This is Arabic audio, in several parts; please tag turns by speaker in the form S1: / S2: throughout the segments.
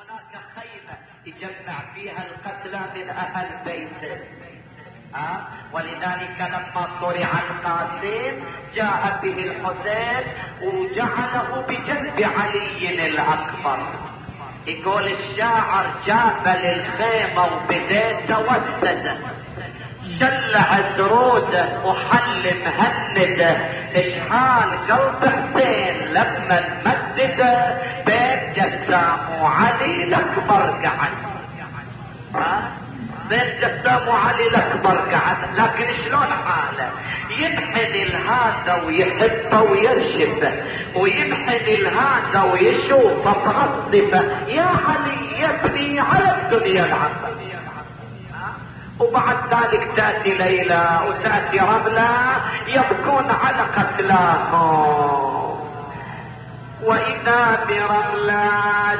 S1: هناك خيمة يجمع فيها القتلى من أهل بيته. ولذلك لما صرع القاسم جاء به الحسين وجعله بجنب علي الأكبر. يقول الشاعر جاب للخيمة وبديت توسده، شلع زروده وحل مهنده، اشحال قلب حسين لما المدده، بين جسام وعلي الاكبر قعد. بين جسام وعلي الاكبر قعد، لكن شلون حاله؟ ينحن الهذا ويحبه ويرشفه، وينحن الهذا ويشوفه بغصبه، يا علي يا ابني على الدنيا العظيمة. وبعد ذلك تأتي ليلى وتأتي رملة يبكون على قتلاهم، وإذا برملة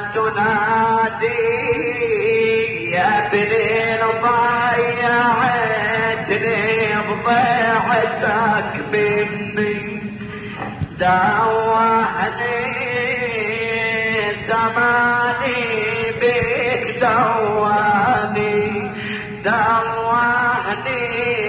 S1: تنادي يا ابني ضيعتني بضيعتك مني، دوهني زماني بك دوهني، دوهني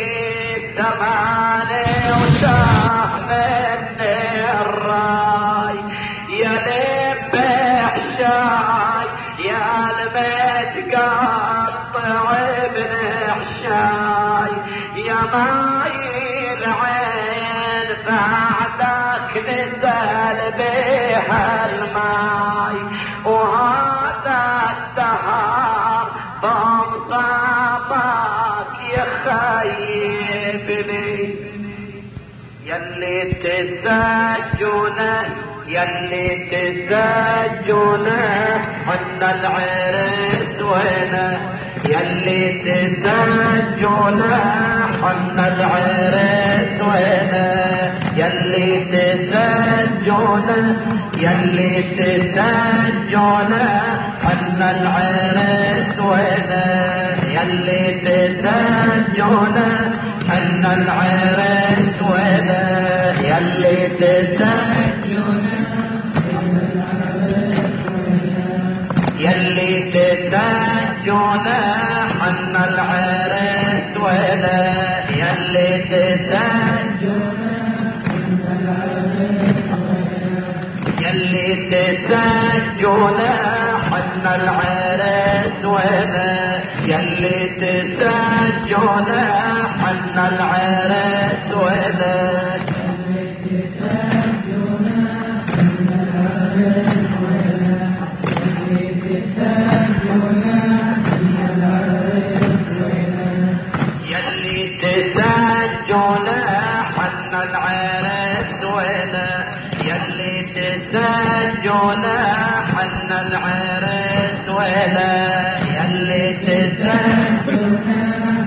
S1: زماني وتاه مني الراي، يا لين بحشاي يا لبيت قطع ابن حشاي، يا ماي العين بعدك نزل بها الماي، وهذا الدهر بمصابك يخيبني، يلي تسجونه يلي تسجونه حنا العرس وينه، يلي تسجونه حنا العرس وينه، يلي تسجونه يلي تسجونه حنا العرس وينه، يلي تسجونه حنا العرس وينه، يلي تسجونه يلي تسجونه حنا العرس وينه، يلي تسجونه يلي تسجونه حنا العرس وينه، يلي تسجونه حنا العرس وينه، يلي تسجونه حنا العرس وينه، يلي تسجونه حنا العرس وينه، يلي تسجونه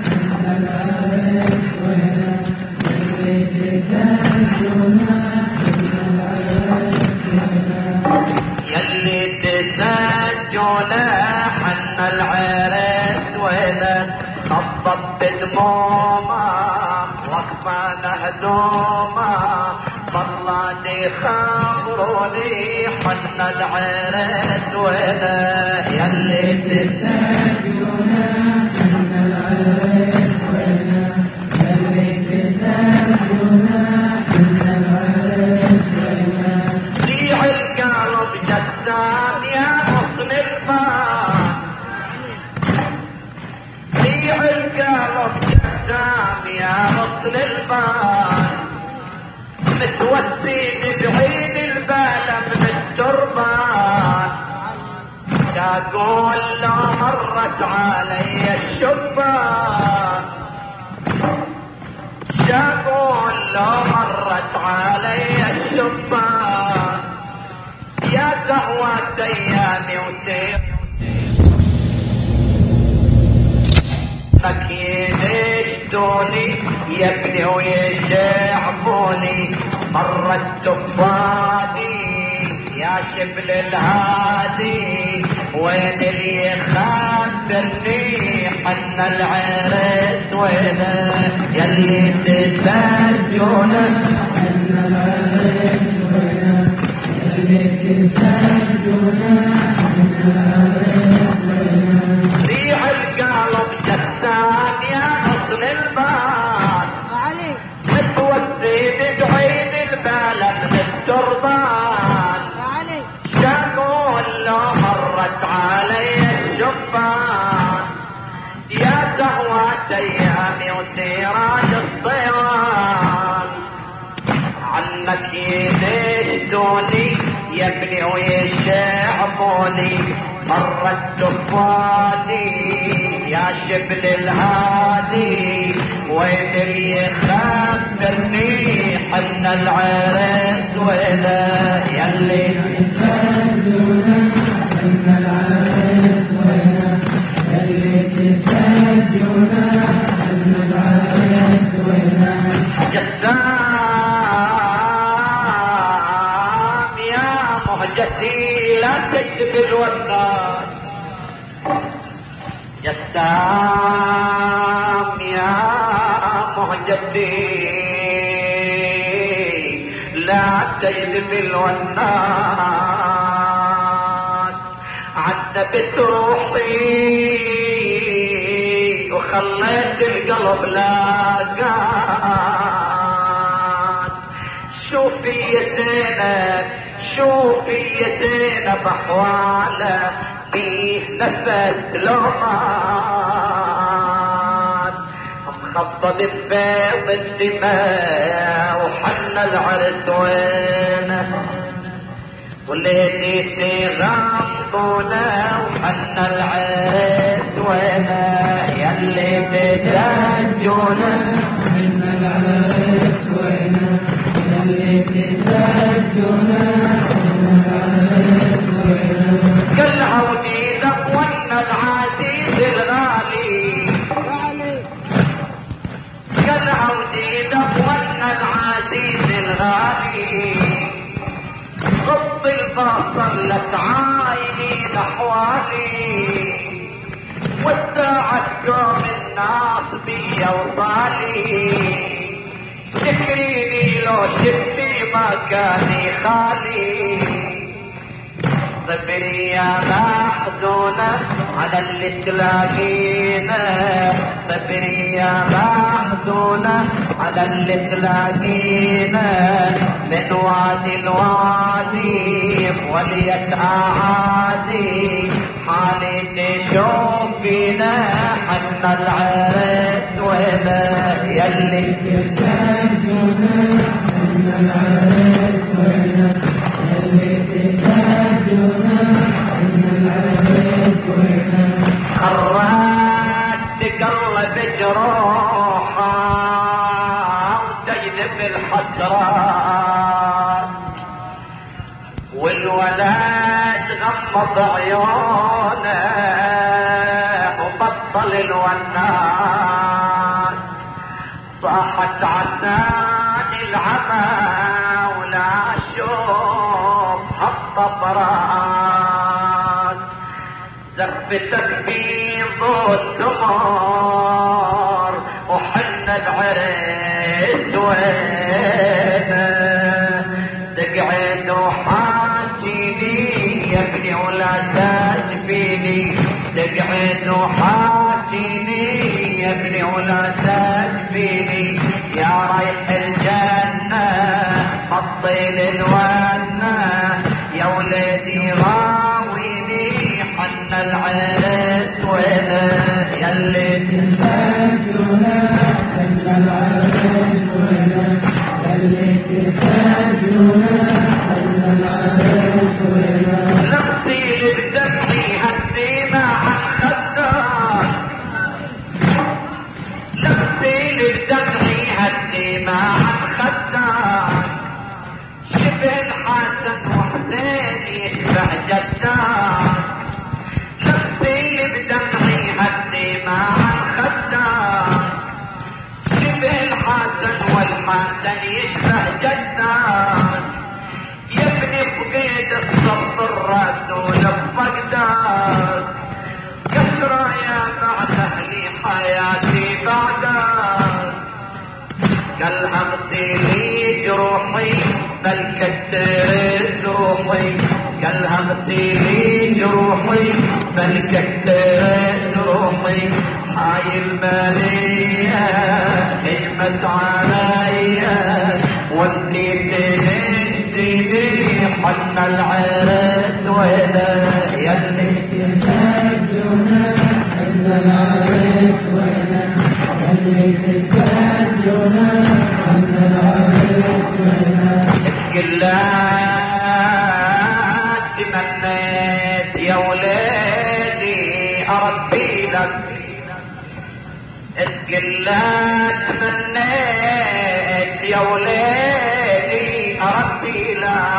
S1: يلي تسجونه حنا العرس وينه، نضب بدمومه وقفه مهدومه، ضلاني خبروني حنا العرس وينه، يلي تسجونه حنا العرس وينه، يلي تسجونه حنا العرس وينه، ضيع القلب جسام يا غصن البان، ضيع القلب جسام يا غصن البان، متوسين بعين البالة من التربان، اقول لو مرت علي الشبان، اقول لو مرت علي الشبان، يا زهوة ايامي وسير مكين يشتوني يا ابني ويشعبوني، مرت تفادي يا شبل الهادي، وين اللي يخبرني حنا العرس وينه، يلي تسجونه حنا العرس وينه، يلي تسجونه حنا العرس الشبان يا زهوة ايامي وسيران الصيوان عنك ينشدوني يا ابني ويشعبوني مرت تفاني يا شبل الهادي وين اللي يخبرني حنا العرس ولا يلي
S2: تسجلنا حنا العرس ولا يلي تسجلنا حنا العرس ولا
S1: جسام يا مهجتي لا تجب الوسط جسام يا مهجتي لا تجلب الونات عذبت روحي وخليت القلب لاقات شوفي يا زينب شوفي يا زينب احواله فيه نفس لومات مخضب بفيض الدماء وحنا العرس وينه وليتي تغمضونا وحنا العرس وينه يلي تسجونا
S2: حنا العرس وينه يلي تسجلنا حنا العرس وينه
S1: قلعوا وديدك وانا العزيز الغالي قلعوا وديدك وانا العزيز الغالي غض البصر لتعاينين احوالي والساعة تقوم الناس بيا وصالي تكريني لو شفتي مكاني خالي صبري يا محزونة على اللي تلاقينا صبري يا محزونة على اللي تلاقينا من وادي الوادي وليت أعادي حالي تشوف بينا حنا العرس ولا يلي
S2: تسجلنا حنا العرس وينه يلي تسجلنا حنا العرس وينه
S1: خرجت تقلب جروحها وتجذب الحسرات والولد غمض عيونه وبطل الوناس صاحت عساني العمى ولا اشوف هالطبرات زفتك بيض الثمار وحنا العرس وينه تقعد وحاجيني يا ابني ولا تجبيني تقعد وحاجيني يا ابني ولا تجبيني يا رايح الجنة حطين الونة يا ولدي راويني حنا العرس وينه يلي
S2: تسجلنا حنا العرس وينه يلي تسجلنا حنا العرس وينه
S1: نغسل بدمي هالدماء عالخدار نغسل بدمي هالدماء عالخدار شبه الحسن وحسين يشبه جدار نغسل بدمي هالدماء عالخدار شبه الحسن والحسن يشبه جدار يا ابني فقيد الصف الرسول ببغداد كسرى يا بعد اهلي حياتي بعدك قالها مثيلي جروحي بل كترت روحي قالها مثيلي جروحي بل كترت روحي هاي المالية هجمت عليا وانتي تهزني حنا العرس ولا يلي
S2: تسجلنا
S1: يا وليدي اربي لك تقول لا تمنيت يا وليدي اربي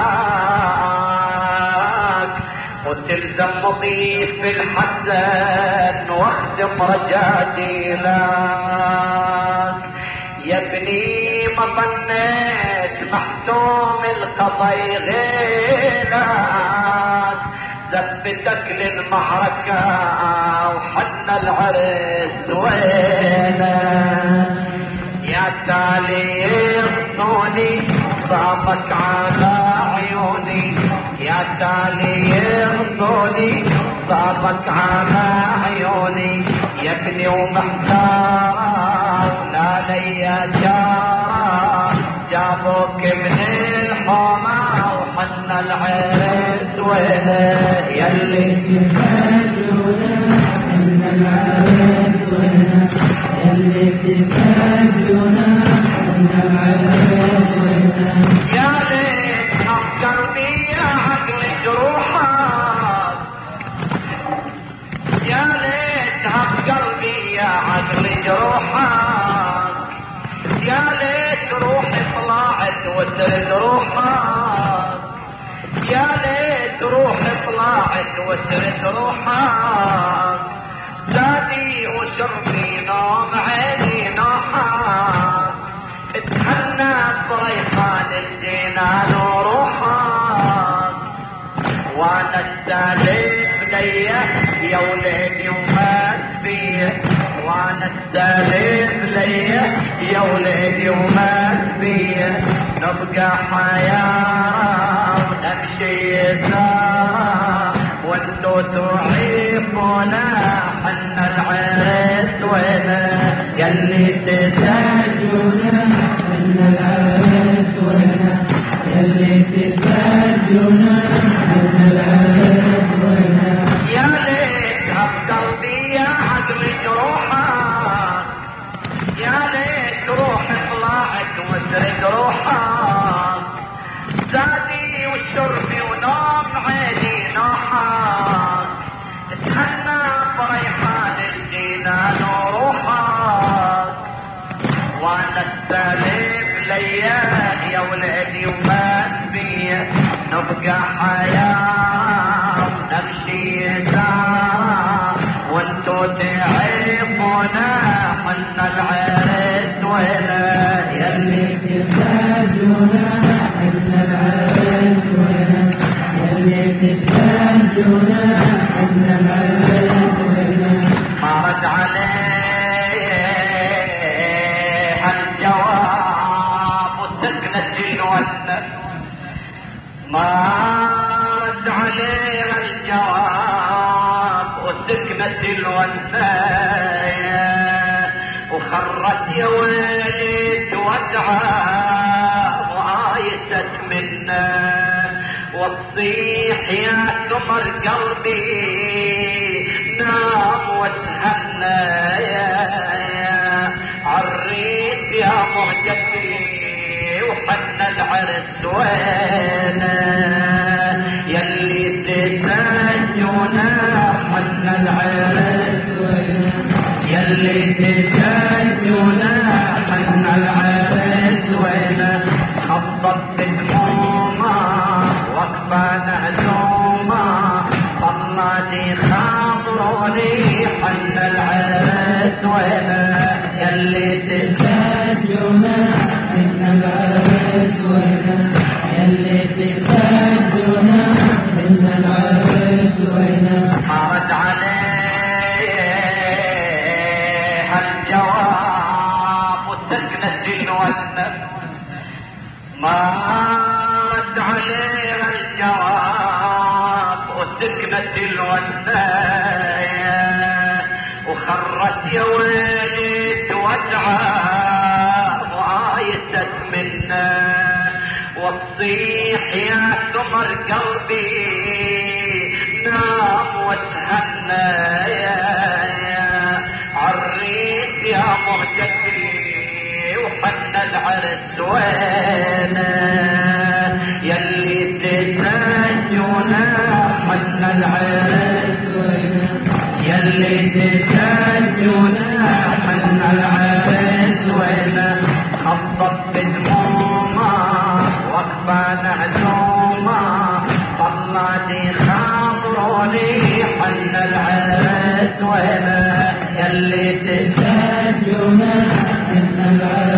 S1: لك وتلزم مضيف الحسن واختم رجعتي لك يا ابني ما ظنيت محتوم القضاء غيرك زفتك للمعركة وحن العرس وينك يا تالي يغصوني صابك على عيوني يا تالي يغصوني صابك على عيوني يا ابني ومحتار لا ليا جار جابوك من الحومة وحن العرس وينك يلي
S2: تفاجئنا أن العرس وينك يلي تفاجئنا أن العرس وينك
S1: يا ليت أفكر بي يا عقل جروحك يا ليت أفكر بي يا عقل جروحك يا ليت روحي طلعت وترد روحك يا ليت روحي طلعت وترد روحك زادي وشربي نوم عيني نوحك اتهنى بريحان الجنان وروحك وانا السالف ليا يا وليدي وما تبيه وانا السالف ليا يا وليدي وما تبيه نبقى حياة ونمشي يسار وانتو تعيفونا حن العرس وينا يلي
S2: تفاجئنا أن العرس وينك يلي تفاجئنا أن العرس وينك
S1: يا ليت أفكر بي يا عقل جروحك يا ليت روحي طلعت وترد روحك زادي وشربي ونوم عيني نوحك اتهنى بريحان الجنان وروحك وانا السالف ليا يا ولدي وما تبيه نبقى حياة ونمشي يسار وانتو تعيفونا حن العرس وينا
S2: يلي تفاجئنا أن العرس وينك يلي تفاجئنا أن العرس وينك
S1: ما رد عليه الجواب وسكنت الونة ما رد عليه الجواب وسكنت الونة وخرت يا ويلي تودعه وآيست منا وتصيح يا قمر قلبي نام وتهنى عريت يا مهجتي وحن العرس وينا يلي تسجنا حن العرس وينا يلي تسجنا حن العرس وينا خطت بدمومه وقفه مهزومه طلعتي خاطروني حن العرس وينا يلي
S2: تفاجئنا أن العرس وينك يلي تفاجئنا أن العرس وينك
S1: مرت عليه الجواب وسكنت الونة ما رد عليها الجواب وسكنت الونة وخرت يا ويلي تودعه وآيست منا وتصيح يا قمر قلبي نام وتهنى عريت يا مهجتي وحن العرس وينا يلي تسجنا حن العرس تسجنا حنا العرس وينا خطط بدمومه وقفه معزومه طلعتي خاطروني حنا العرس وينا يلي تسجنا حنا العرس